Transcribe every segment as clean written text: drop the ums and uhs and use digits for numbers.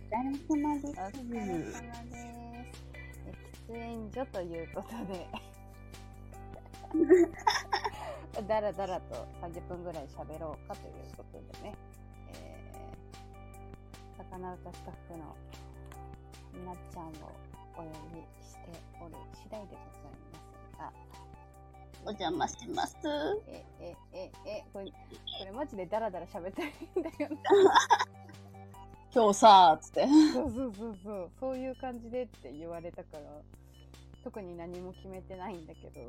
れ様です。 お疲れ様です。喫煙所ということでだらだらと30分ぐらい喋ろうかということでね、魚歌スタッフのなっちゃんをお呼びしておる次第でございますが、 お邪魔します。 これマジでダラダラ喋ってるんだよね今日さーつってそういう感じでって言われたから特に何も決めてないんだけど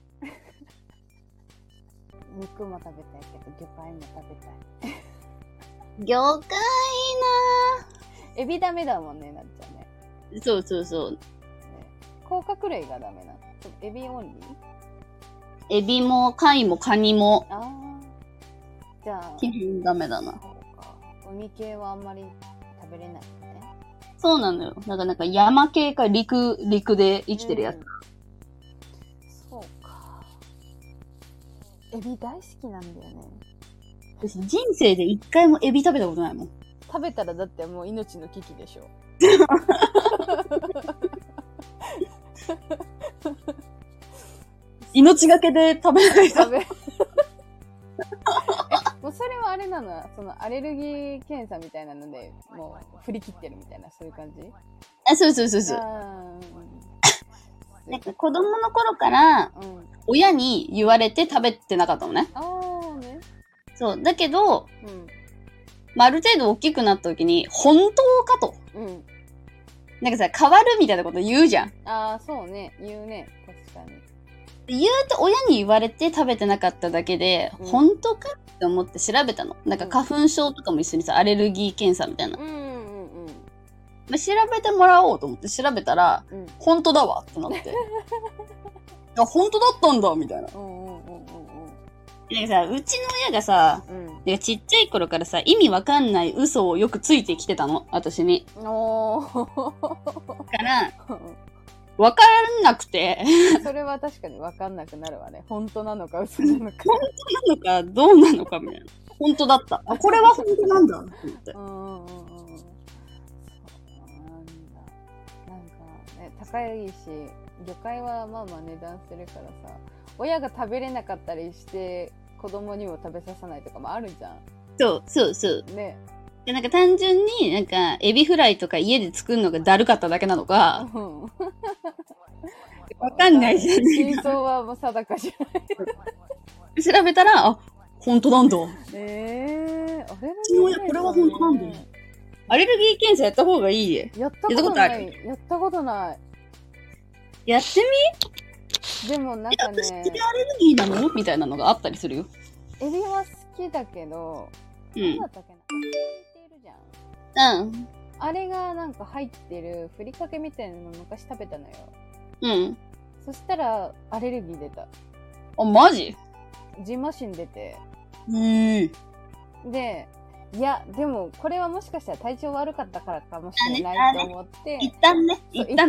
肉も食べたいけど魚介も食べたい魚介なエビダメだもんね、なっちゃんね。 そうそうそう、 ね、甲殻類がダメなの。エビオンリー？ エビも貝もカニもああ、じゃあ基本ダメだな。 そうか。海系はあんまり食べれないよね。 そうなのよ。なんか山系か陸で生きてるやつ。 そうか。エビ大好きなんだよね。 私人生で一回もエビ食べたことないもん。 食べたらだってもう命の危機でしょ。 命がけで食べないと。 もうそれはあれなの、そのアレルギー検査みたいなのでもう振り切ってるみたいな、そういう感じ？ あ、そう。なんか子供の頃から、親に言われて食べてなかったのね。 ね。 そう。だけど、ある程度大きくなった時に、本当かと。なんかさ、変わるみたいなこと言うじゃん。 そうね。言うね。確かに。 言うと親に言われて食べてなかっただけで、本当かって思って調べたの。なんか花粉症とかも一緒にさ、アレルギー検査みたいな。調べてもらおうと思って調べたら、本当だわってなって。いや、本当だったんだみたいな。なんかさ、うちの親がさ、ちっちゃい頃からさ、意味わかんない嘘をよくついてきてたの、私に。だから、わからなくて。 それは確かにわかんなくなるわね。本当なのか嘘なのか。 本当なのかどうなのかみたいな。本当だった。あ、これは本当なんだって思って。 なんかね、高いし、魚介はまあまあ値段するからさ、親が食べれなかったりして子供にも食べさせないとかもあるじゃん。 そうね。で、なんか単純になんかエビフライとか家で作るのがだるかっただけなのか、わかんないじゃん。 真相はもう定かじゃない。 調べたら、あ、本当なんだ。 あれうちの親これは本当なんだ。アレルギー検査やった方がいいえ。 やったことない。やったことない。 やってみ？でもなんかね、 私アレルギーなのみたいなのがあったりするよ。 エビは好きだけど、何だったっけな、エビっているじゃん。あれがなんか入ってるふりかけみたいなの昔食べたのよ。そしたらアレルギー出た。 あ、マジ？ ジンマシン出て。で、いや、でも、これはもしかしたら体調悪かったからかもしれないと思って。 一旦ね。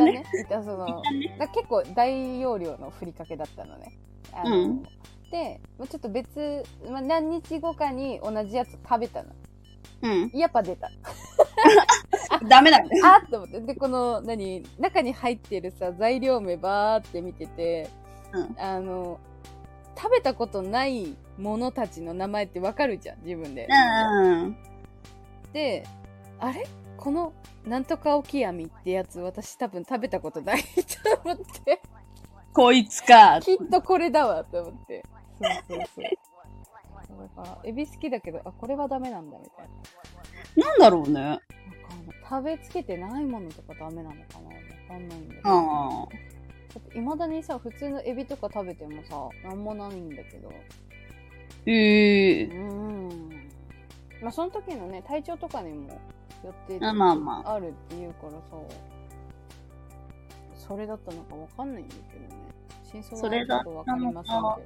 結構大容量のふりかけだったのね。で、ちょっと別、何日後かに同じやつ食べたの。やっぱ出た。 ダメだね。 と思って。で、この、中に入ってるさ、材料名ばーって見てて、食べたことないものたちの名前ってわかるじゃん、自分で。で、あれこの、なんとかオキアミってやつ、私多分食べたことないと思って。 こいつか。 きっとこれだわ、と思って。そう。だから、エビ好きだけど、これはダメなんだ、みたいな。なんだろうね。 食べつけてないものとかダメなのかな、わかんないんだけど。未だにさ、普通のエビとか食べてもさ、なんもないんだけど。まあ、その時のね、体調とかにもよってあるっていうからさ、それだったのかわかんないんだけどね。真相はちょっとわかりませんけど。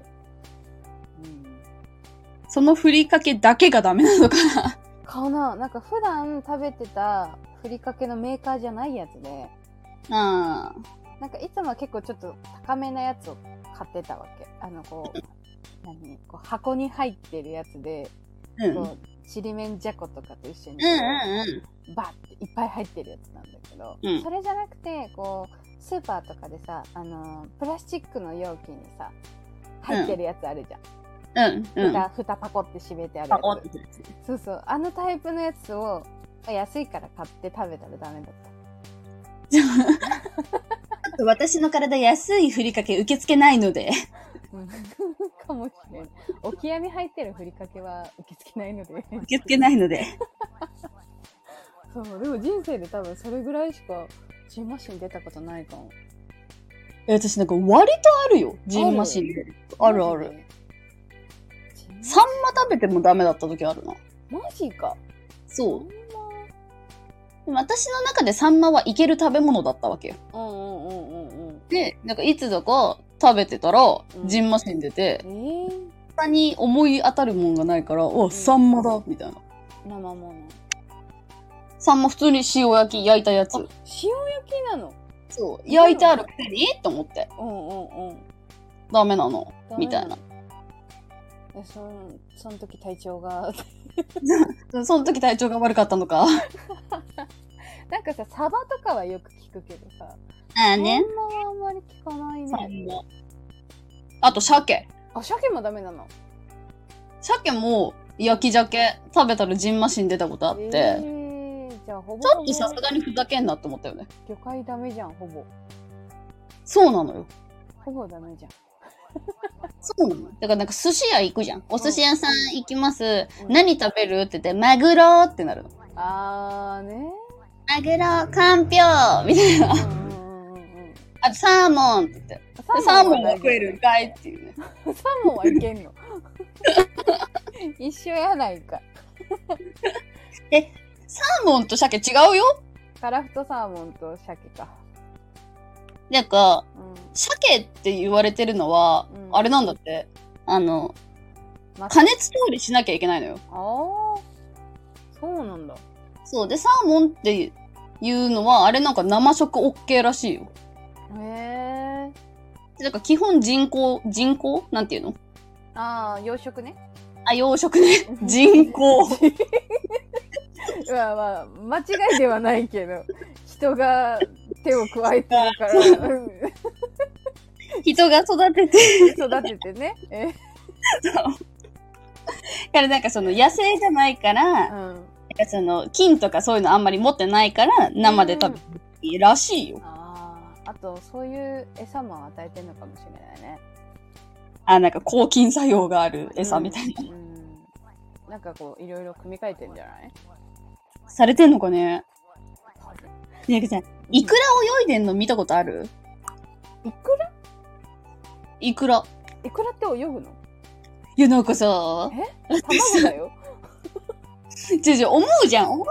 そのふりかけだけがダメなのかななんか普段食べてたふりかけのメーカーじゃないやつで。なんかいつもは結構ちょっと高めなやつを買ってたわけ。こう箱に入ってるやつで、 ちりめんじゃことかと一緒に、バッていっぱい入ってるやつなんだけど、それじゃなくて、こう、スーパーとかでさ、プラスチックの容器にさ、入ってるやつあるじゃん。蓋パコって閉めてあるやつ。そうそう。あのタイプのやつを、安いから買って食べたらダメだった。 私の体安いふりかけ受け付けないので。 かもしれん。オキアミ入ってるふりかけは受け付けないので。 受け付けないので。 そう、でも人生で多分それぐらいしかジンマシン出たことないかも。 私なんか割とあるよ、ジンマシン。あるある。サンマ食べてもダメだった時あるな。 マジか。 そう。私の中でサンマはいける食べ物だったわけよ。で、なんかいつだか食べてたら、ジンマシン出て、他に思い当たるもんがないから、サンマだみたいな。 生もの。 サンマ普通に塩焼き焼いたやつ。塩焼きなの？ そう。焼いてあるくせにと思って。ダメなのみたいな。 その時体調がその時体調が悪かったのかなんかさ、サバとかはよく聞くけどさ、 サンマはあんまり聞かないね。 あと鮭。 鮭もダメなの？ 鮭も焼き鮭食べたらジンマシン出たことあって、 じゃあほぼちょっとさすがにふざけんなって思ったよね。 魚介ダメじゃん、ほぼ。 そうなのよ。 ほぼダメじゃん。 そうなの。だからなんか寿司屋行くじゃん。お寿司屋さん行きます。何食べるって言って、マグロってなるの。 ね。 マグロ、かんぴょうみたいな。あとサーモンって言って。サーモンは食えるんかいっていうね。 サーモンはいけんの一緒やないか。 サーモンと鮭違うよ。 カラフトサーモンと鮭か。 なんか、鮭って言われてるのは、あれなんだって。加熱調理しなきゃいけないのよ。 そうなんだ。 そう。で、サーモンっていうのは、あれなんか生食 OK らしいよ。なんか基本人工なんていうの？ 養殖ね。 養殖ね。人工。 まあ、間違いではないけど、人が手を加えてるから。 人が育ててね。 そう。だからなんかその野生じゃないから、なんかその菌とかそういうのあんまり持ってないから生で食べていいらしいよ。 あとそういう餌も与えてるのかもしれないね。 なんか抗菌作用がある餌みたいな。 なんかこういろいろ組み替えてんじゃない？ されてんのかね。なんかさ、イクラ泳いでんの見たことある？ イクラ？ イクラって泳ぐの？ いやなんかさ、 卵だよ。 思うじゃん。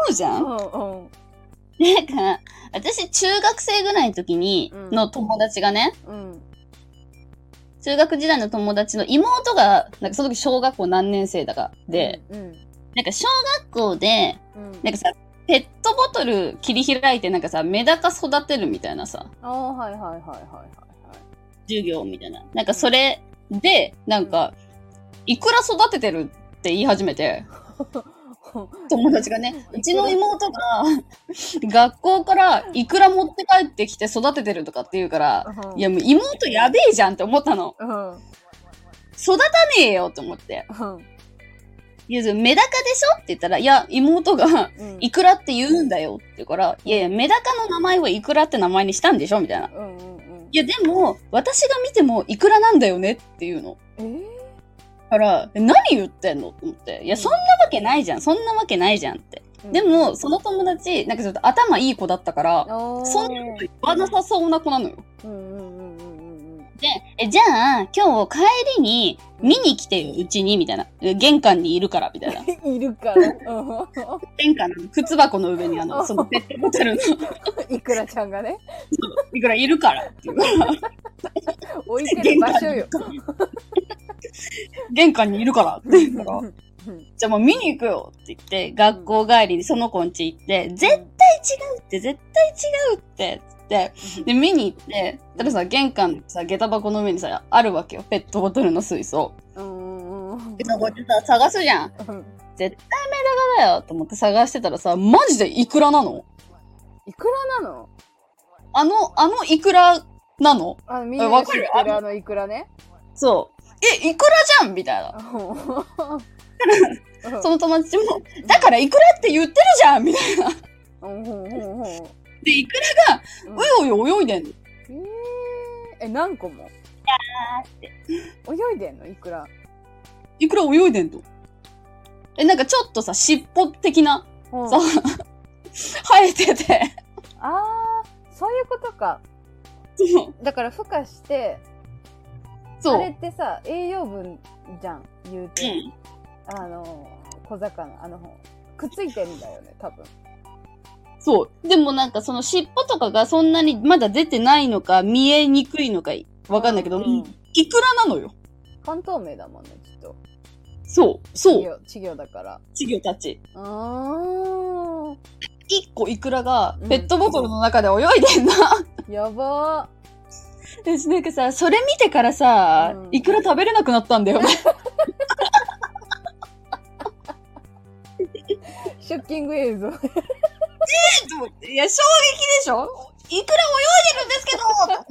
なんか、私中学生ぐらいの時に、の友達がね、中学時代の友達の妹が、なんかその時小学校何年生だかで、なんか小学校で、なんかさ、ペットボトル切り開いてなんかさ、メダカ育てるみたいなさ。授業みたいな。なんかそれで、なんか、イクラ育ててるって言い始めて、友達がね、うちの妹が学校からイクラ持って帰ってきて育ててるとかって言うから、いやもう妹やべえじゃんって思ったの。育たねえよって思って。いや、メダカでしょって言ったら、いや、妹がイクラって言うんだよって言うから、いやいや、メダカの名前はイクラって名前にしたんでしょみたいな。いや、でも、私が見てもイクラなんだよねっていうの。から、何言ってんのって思って。いや、そんなわけないじゃん。そんなわけないじゃんって。でも、その友達、なんかちょっと頭いい子だったから、そんなこと言わなさそうな子なのよ。で、じゃあ、今日帰りに見に来てよ、うちに、みたいな。玄関にいるから、みたいな。 いるから。 玄関の靴箱の上にそのペットボトルの。 イクラちゃんがね。 いくらいるからって言うから。 置いてる場所よ。 玄関にいるからって言うから。じゃあもう見に行くよって言って、学校帰りにその子ん家行って、絶対違うって、絶対違うって、で、見に行って、たださ、玄関さ、下駄箱の上にさ、あるわけよ。ペットボトルの水槽。でさ、こうやってさ、探すじゃん。 絶対メダカだよと思って探してたらさ、マジでイクラなの？ イクラなの？ あのイクラなの？ みんなが知ってるイクラね。 そう。イクラじゃんみたいな。その友達も、だからイクラって言ってるじゃんみたいな。で、イクラが、うようよ泳いでんの。 何個も？泳いでんのイクラ。 イクラ泳いでんの。なんかちょっとさ、尻尾的な、さ、生えてて。 そういうことか。だから孵化して、あれってさ、栄養分じゃん、言うて。小魚、くっついてんだよね、多分。 そう。でもなんかその尻尾とかがそんなにまだ出てないのか、見えにくいのか、わかんないけど、イクラなのよ。 半透明だもんね、きっと。 そう、そう。 稚魚だから。 稚魚たち。一個イクラがペットボトルの中で泳いでんな。 やばー。なんかさ、それ見てからさ、イクラ食べれなくなったんだよね。 ショッキング映像。 いや、衝撃でしょ？イクラ泳いでるんですけど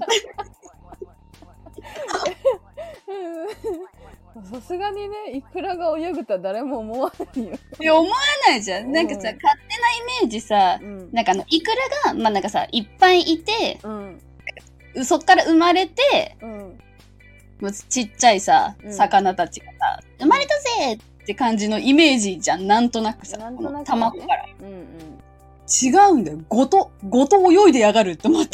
さすがにね、イクラが泳ぐとは誰も思わないよ。 いや、思わないじゃん。なんかさ、勝手なイメージさ、なんかイクラが、まあ、なんかさ、いっぱいいて、そっから生まれて、もうちっちゃいさ、魚たちがさ、生まれたぜって感じのイメージじゃん。なんとなくさ、この卵から。違うんだよ。ごと泳いでやがるって思って。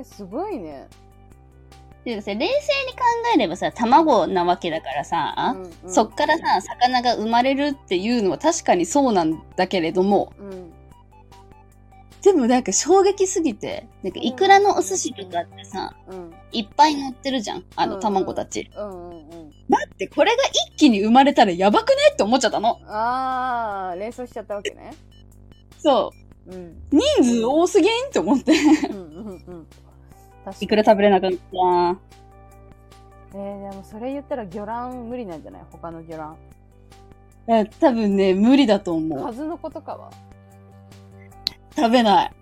すごいね。 で冷静に考えればさ、卵なわけだからさ、そっからさ、魚が生まれるっていうのは確かにそうなんだけれども、でもなんか衝撃すぎて、なんかイクラのお寿司とかってさ、いっぱい乗ってるじゃん、卵たち。待って、これが一気に生まれたらやばくねって思っちゃったの。 連想しちゃったわけね。 そう。人数多すぎんって思って。いくら食べれなかった。 でもそれ言ったら魚卵無理なんじゃない？他の魚卵。 多分ね、無理だと思う。 数の子とかは食べない。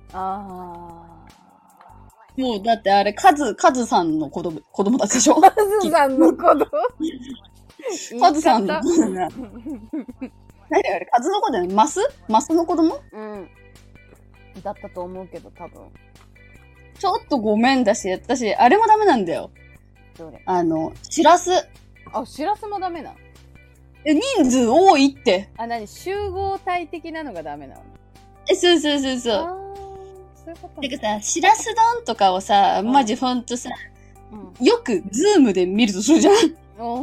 もう、だってあれ、カズさんの子供たちでしょ？ カズさんの子供カズさんの子供だね。何あれ、カズの子だよね。マスの子供？ だったと思うけど、多分。 ちょっとごめんだし、私、あれもダメなんだよ。 どれ？ シラス。 シラスもダメなの？ 人数多いって。 集合体的なのがダメなの？ そう。そういうこと。てかさ、シラス丼とかをさ、マジほんとさ、よくズームで見るとするじゃん。ズ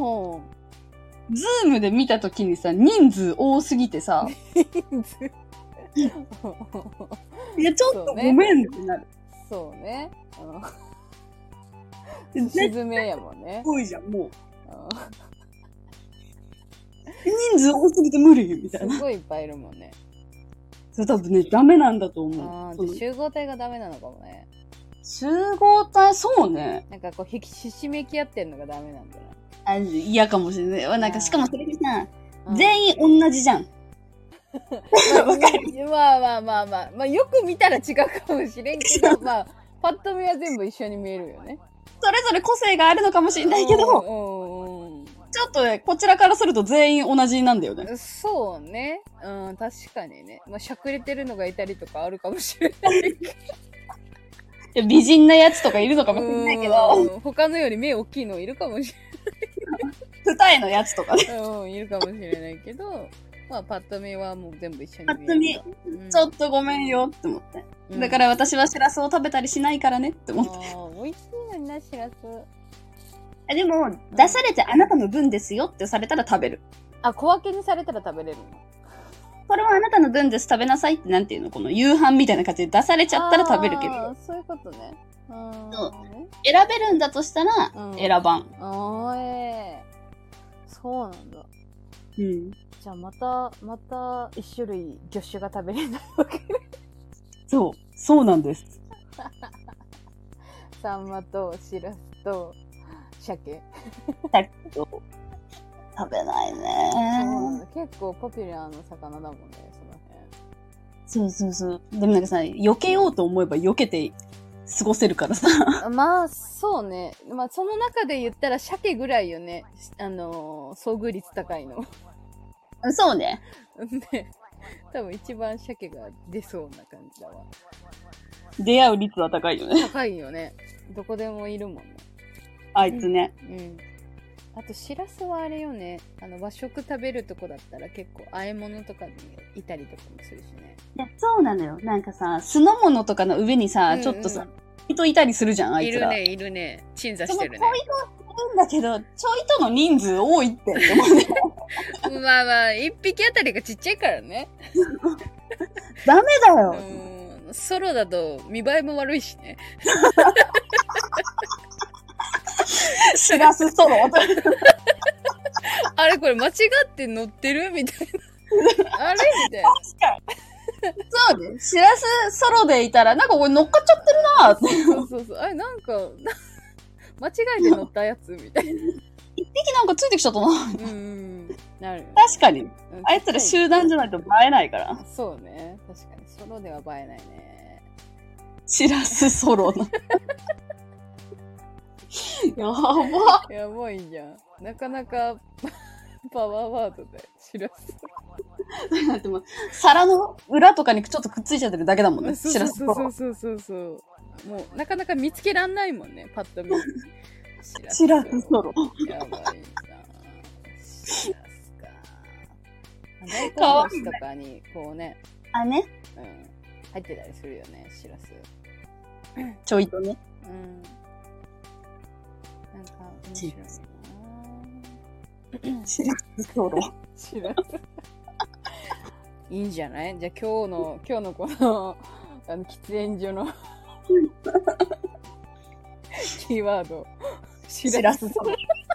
ームで見たときにさ、人数多すぎてさ。いや、ちょっとごめんってなる。 そうね。スズメやもんね。 多いじゃん、もう。人数多すぎて無理みたいな。 すごいいっぱいいるもんね。 それ多分ね、ダメなんだと思う。 集合体がダメなのかもね。 集合体、そうね。 なんかこう、ひしめき合ってんのがダメなんだな。 嫌かもしれない。なんか、しかもそれでさ、全員同じじゃん。わかる。 まあ、よく見たら違うかもしれんけど、まあ、パッと見は全部一緒に見えるよね。 それぞれ個性があるのかもしれないけど、ちょっとね、こちらからすると全員同じなんだよね。 そうね。確かにね。まあ、しゃくれてるのがいたりとかあるかもしれないけど。 美人なやつとかいるのかもしれないけど、 他のより目大きいのいるかもしれない。二重のやつとかね。 いるかもしれないけど、まあ、パッと見はもう全部一緒に見える。 パッと見、ちょっとごめんよって思って。だから私はシラスを食べたりしないからねって思って。 美味しいのにな、シラス。 でも、出されてあなたの分ですよってされたら食べる。 小分けにされたら食べれるの？ これはあなたの分です、食べなさいってなんていうの？この夕飯みたいな感じで出されちゃったら食べるけど。 そういうことね。 そう。選べるんだとしたら、選ばん。 そうなんだ。じゃあまた一種類魚種が食べれないわけね。 そうなんです。 サンマとシラスと鮭。 鮭と食べないね。 結結構ポピュラーな魚だもんね、その辺。そうそうそう。でもなんかさ、避けようと思えば避けて過ごせるからさ。 まあ、そうね。まあ、その中で言ったら鮭ぐらいよね。遭遇率高いの。 そうね。 ね。多分一番鮭が出そうな感じだわ。 出会う率は高いよね。 高いよね。どこでもいるもんね。 あいつね。 うん。あと、しらすはあれよね。和食食べるとこだったら結構、和え物とかにいたりとかもするしね。 いや、そうなのよ。なんかさ、酢の物とかの上にさ、ちょっとさ、人いたりするじゃん、あいつら。 いるね、いるね。鎮座してるね。 ちょいといるんだけど、ちょいとの人数多いって思うね。 まあまあ、一匹あたりがちっちゃいからね。 ダメだよ。 ソロだと見栄えも悪いしね。 しらすソロ。 あれこれ間違って乗ってるみたいな。あれみたいな。 確かに。そうね。しらすソロでいたら、なんかこれ乗っかっちゃってるなーって。 そうそうそう。あれなんか、間違えて乗ったやつみたいな。 一匹なんかついてきちゃったな。 なる。 確かに。あいつら集団じゃないと映えないから。 そうね。確かに。ソロでは映えないね。 しらすソロの。やば。 やばいじゃん。なかなかパワーワードでしらす。 だってもう皿の裏とかにちょっとくっついちゃってるだけだもんね。しらすソロ。 そう。もうなかなか見つけらんないもんね。パッと見。 しらすソロ。 やばいな。しらすか。大根おろしとかにこうね。 あね。 入ってたりするよね。しらす。 ちょいとね。 なんか面白いな。 しらすソロ。 しらす。いいんじゃない？じゃあ今日のこの喫煙所のキーワード。しらすソロ。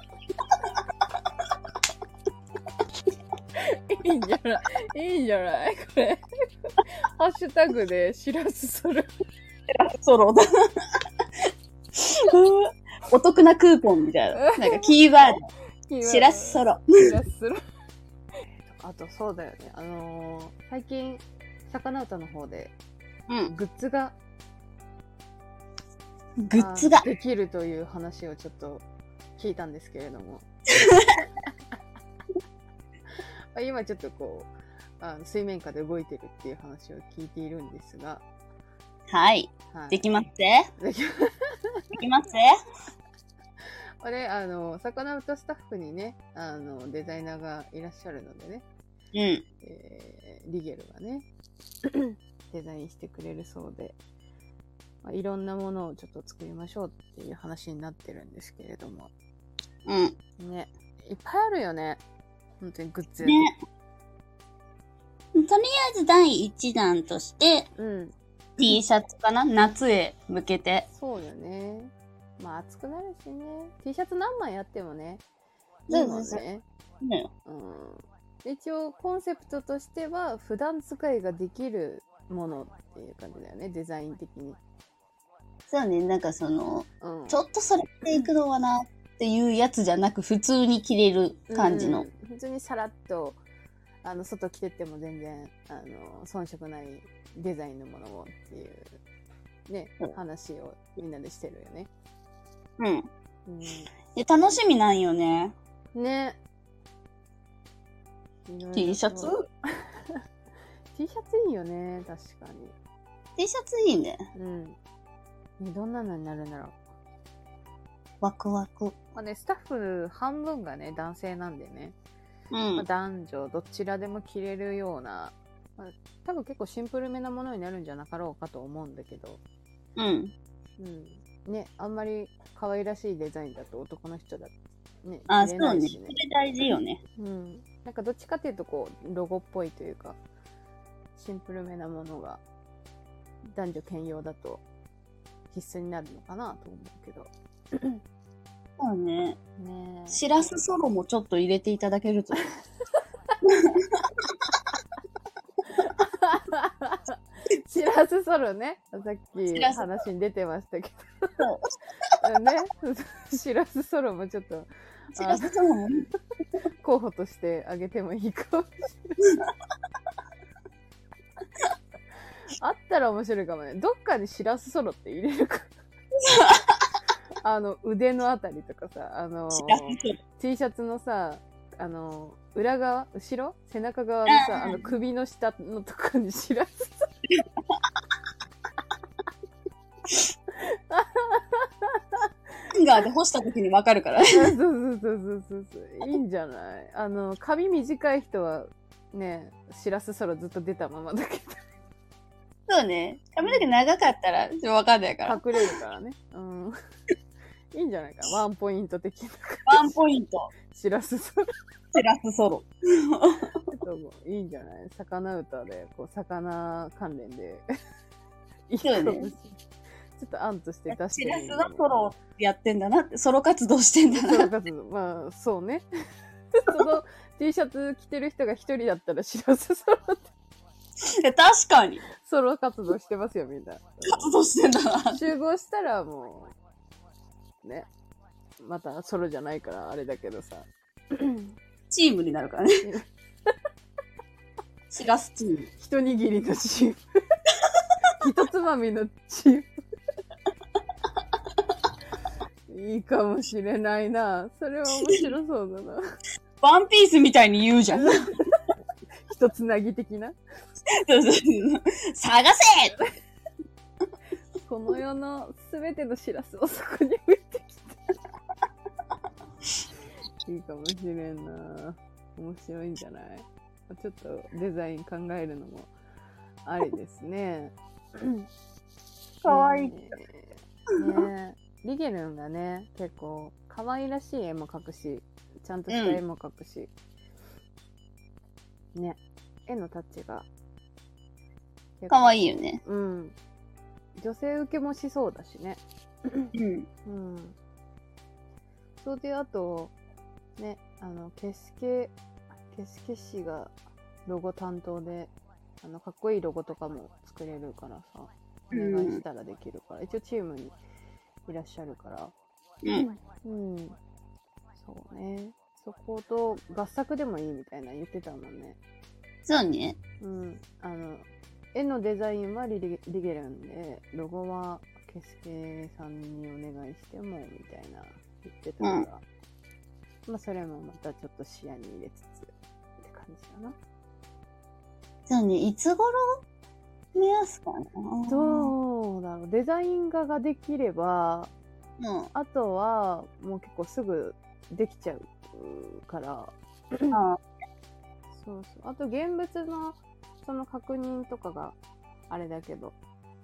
いいんじゃないこれ。ハッシュタグでしらすソロ。しらすソロだ。お得なクーポンみたいな。なんかキーワード。しらすソロ。 しらすソロ。あとそうだよね。最近、魚歌の方で、グッズができるという話をちょっと聞いたんですけれども。今ちょっとこう、水面下で動いてるっていう話を聞いているんですが。 はい。できますぜ。できますぜ。 あれ、魚歌スタッフにね、デザイナーがいらっしゃるのでね。リゲルがね、デザインしてくれるそうで、いろんなものをちょっと作りましょうっていう話になってるんですけれども。ね、いっぱいあるよね。本当にグッズ。ね。 とりあえず第1弾として、T シャツかな？夏へ向けて。 そうよね。まあ暑くなるしね。T シャツ何枚あってもね。いいもんね。一応コンセプトとしては普段使いができるものっていう感じだよね、デザイン的に。 そうね、なんかちょっとそれっていくのはなっていうやつじゃなく、普通に着れる感じの。 普通にさらっと外着てっても全然遜色ないデザインのものをっていうね、話をみんなでしてるよね。 で楽しみなんよね。 ね。 T シャツ T シャツいいよね、確かに。 T シャツいいね。 どんなのになるんだろう。 ワクワク。 まあね、スタッフ半分がね、男性なんでね。男女どちらでも着れるような、多分結構シンプルめなものになるんじゃなかろうかと思うんだけど。ね、あんまり可愛らしいデザインだと男の人だね、着れないしね。 それ大事よね。 なんかどっちかっていうとこうロゴっぽいというかシンプルめなものが男女兼用だと必須になるのかなと思うけど。 そうね。しらすソロもちょっと入れていただけると。 しらすソロね。さっき話に出てましたけど。 しらすソロもちょっと、 しらすソロも候補としてあげてもいいかもしれない。あったら面白いかもね。どっかにしらすソロって入れるか。腕のあたりとかさ、T シャツのさ、裏側後ろ背中側のさ、首の下のとこにしらすソロ。 フィンガーで干した時にわかるから。 そう。いいんじゃない？髪短い人は、ね、しらすソロずっと出たままだけど。 そうね。髪の毛長かったら、わかんないから。 隠れるからね。いいんじゃないかな。ワンポイント的な。 ワンポイント。 しらすソロ。 しらすソロ。 いいんじゃない？魚歌で、魚関連で。 いいかもしれない。 ちょっと案として出してる。しらすのソロやってんだなって、ソロ活動してんだな。 ソロ活動。まあ、そうね。その T シャツ着てる人が一人だったらしらすソロって。 確かに。 ソロ活動してますよ、みんな。 活動してんだな。 集合したらもう、ね。またソロじゃないからあれだけどさ。 チームになるからね。しらすチーム。 一握りのチーム。一つまみのチーム。いいかもしれないな。それは面白そうだな。 ワンピースみたいに言うじゃん。 一つなぎ的な。 探せこの世のすべてのしらすをそこに置いてきた。いいかもしれんな。面白いんじゃない？ちょっとデザイン考えるのもありですね。 かわいい。 ね。リゲルンがね、結構可愛らしい絵も描くし、ちゃんとした絵も描くし、ね、絵のタッチが可愛いよね。 うん。女性受けもしそうだしね。 うん。 うん。それであと、ね、ケスケ氏がロゴ担当で、かっこいいロゴとかも作れるからさ、お願いしたらできるから、一応チームにいらっしゃるから。うん。そうね。そこと合作でもいいみたいな言ってたもんね。 そうね。 うん。絵のデザインはリゲルンで、ロゴはケスケさんにお願いしても、みたいな言ってたから。まあ、それもまたちょっと視野に入れつつ、って感じだな。 そうね。いつ頃目安かな。 どうだろう。デザイン画ができれば、あとはもう結構すぐできちゃうから。そう。あと現物のその確認とかがあれだけど。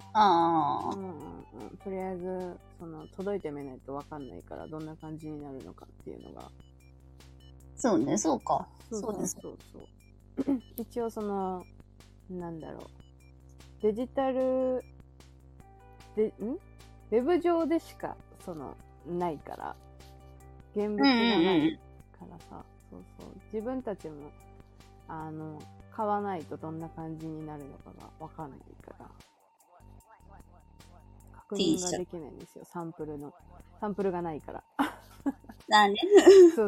とりあえず、届いてみないとわかんないから、どんな感じになるのかっていうのが。 そうね、そうか。 そうです。一応なんだろう。デジタル、ウェブ上でしか、ないから、現物がないからさ、自分たちも、買わないとどんな感じになるのかがわかんないから、確認ができないんですよ、サンプルがないから。 だね。 そう。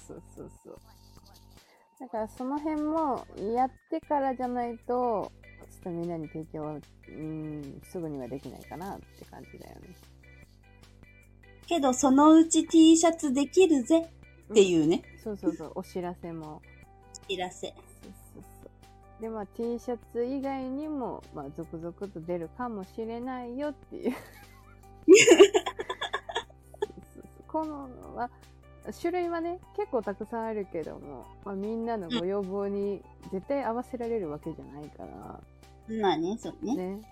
だからその辺もやってからじゃないと、ちょっとみんなに提供は、すぐにはできないかなって感じだよね。 けどそのうち T シャツできるぜっていうね。 そう。お知らせも。 お知らせ。そう。 で、まあ T シャツ以外にも、まあ続々と出るかもしれないよっていう。このは、種類はね、結構たくさんあるけども、まあ、みんなのご要望に絶対合わせられるわけじゃないから。 まあね、そうね。 ね。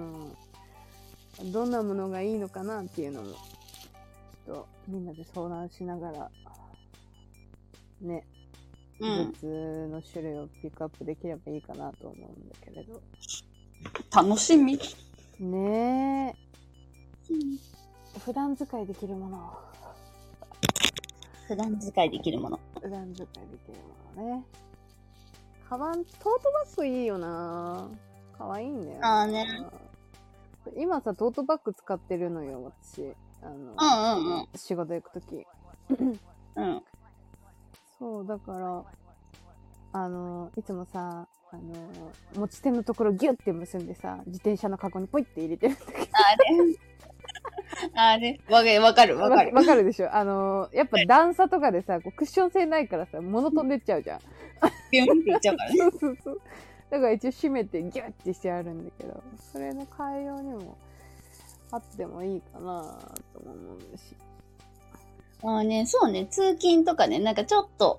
どんなものがいいのかなっていうのも、ちょっとみんなで相談しながら、ね。グッズの種類をピックアップできればいいかなと思うんだけれど。 楽しみ。 ねえ。普段使いできるもの。 普段使いできるものね。カバン、トートバッグいいよな。かわいいんだよ。 ね。 今さ、トートバッグ使ってるのよ、私。 仕事行くとき。 うん。 そう、だから、いつもさ、持ち手のところギュッて結んでさ、自転車のカゴにポイって入れてるんだけど。 あれわかる。 わかるでしょ。やっぱ段差とかでさ、こうクッション性ないからさ、物飛んでっちゃうじゃん。 ビュンっていっちゃうからね。 そう。だから一応締めてギュッてしてあるんだけど、それの替え用にもあってもいいかなと思うし。 そうね、通勤とかね、なんかちょっと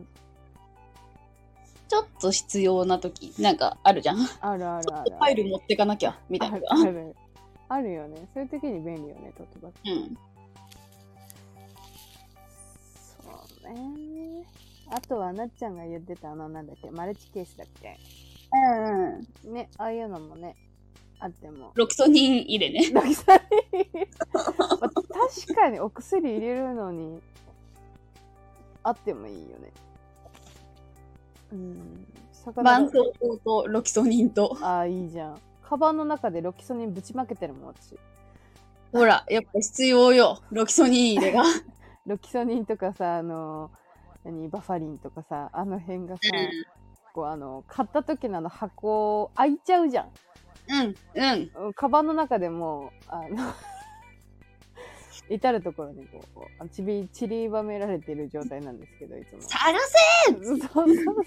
必要な時、なんかあるじゃん。 ある。 ちょっとファイル持ってかなきゃ、みたいな。 あるよね。そういう時に便利よね、トートバッグ。そうね。あとは、なっちゃんが言ってたなんだっけ、マルチケースだっけ。ね、ああいうのもね、あっても。 ロキソニン入れね。 確かにお薬入れるのに、あってもいいよね。 絆創膏とロキソニンと。 ああ、いいじゃん。カバンの中でロキソニンぶちまけてるもん、私。 ほら、やっぱ必要よ。ロキソニン入れが。 ロキソニンとかさ、バファリンとかさ、あの辺がさ、こう買った時の箱、開いちゃうじゃん。カバンの中でも、至るところにこう、散りばめられてる状態なんですけど、いつも。 探せーそう。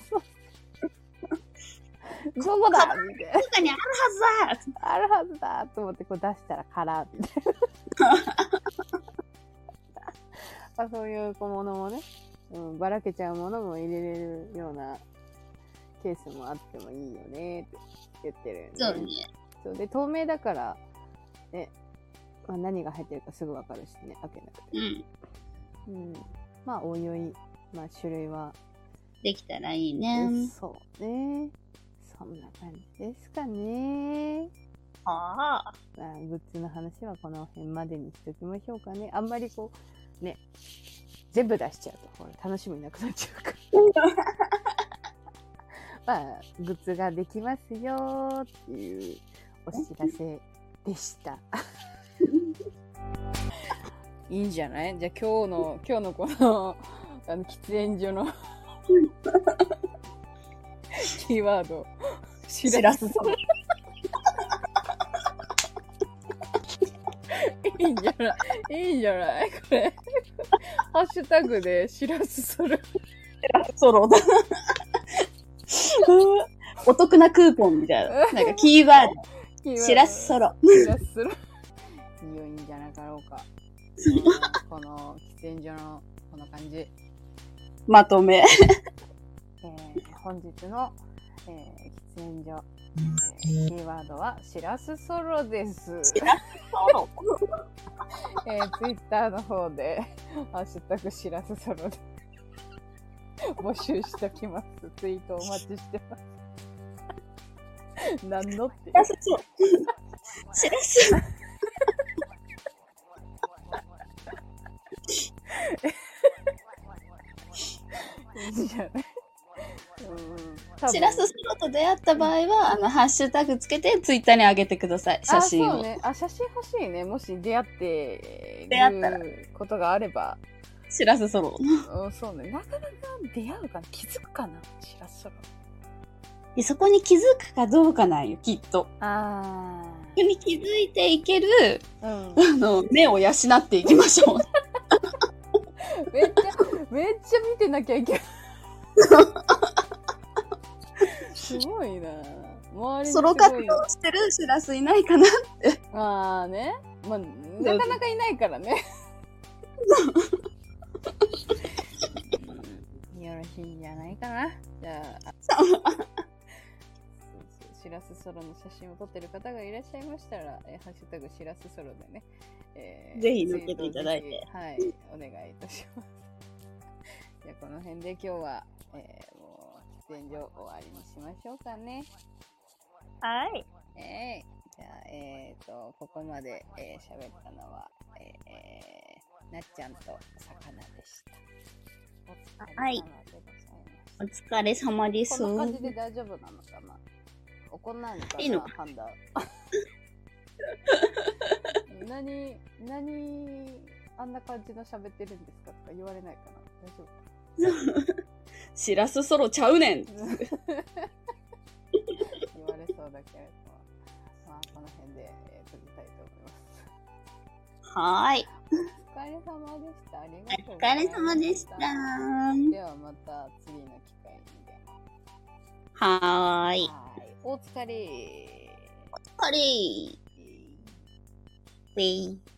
どこだみたいな。 中にあるはずだあるはずだと思ってこう出したら空みたいな。そういう小物もね、ばらけちゃうものも入れれるようなケースもあってもいいよねって言ってるよね。 そうね。 そうで、透明だから、ね、何が入ってるかすぐわかるしね、開けなくて。まあ、おいおい、種類は。 できたらいいね。 そうね。そんな感じですかね。グッズの話はこの辺までにしときましょうかね。あんまりこう、ね、全部出しちゃうと、ほら、楽しみなくなっちゃうから。グッズができますよーっていうお知らせでした。いいんじゃない？じゃあ今日のこの、喫煙所のキーワード。しらすソロ。いいんじゃないこれ。ハッシュタグでしらすソロ。 ソロだ。お得なクーポンみたいな。なんかキーワード。しらすソロ。 しらすソロ。いいんじゃなかろうか。この喫煙所のこの感じ。 まとめ。 本日の、喫煙所、キーワードはしらすソロです。 しらすソロ。 ツイッターの方でハッシュタグしらすソロで募集しておきます。ツイートお待ちしてます。何のって。しらす。いいじゃない。 しらすソロと出会った場合は、ハッシュタグつけてツイッターに上げてください。写真を。 そうね。写真欲しいね。もし出会ったらことがあれば。 しらすソロ。 そうね。なかなか出会うかな、気づくかな、しらすソロ。 そこに気づくかどうかなんよ、きっと。そこに気づいていける、目を養っていきましょう。 めっちゃ見てなきゃいけない。すごいな。 ソロ活動してるしらすいないかなって。 まあね。なかなかいないからね。よろしいんじゃないかな。じゃあ、しらすソロの写真を撮ってる方がいらっしゃいましたら、ハッシュタグしらすソロでね、 ぜひ載っけていただいて。 はい、お願いいたします。じゃあこの辺で今日は、もう喫煙所終わりにしましょうかね。 はい。 じゃあ、ここまで喋ったのは、なっちゃんと魚でした。 はい。お疲れ様です。 こんな感じで大丈夫なのかな？怒んないのかな？判断。 あんな感じの喋ってるんですかとか言われないかな。大丈夫？ しらすソロちゃうねん。 言われそうだけれども、まあこの辺で撮りたいと思います。 はーい。 お疲れ様でした。ありがとうございました。お疲れ様でした。 ではまた次の機会にで。 はーい。 お疲れ。 お疲れ。ウェイ。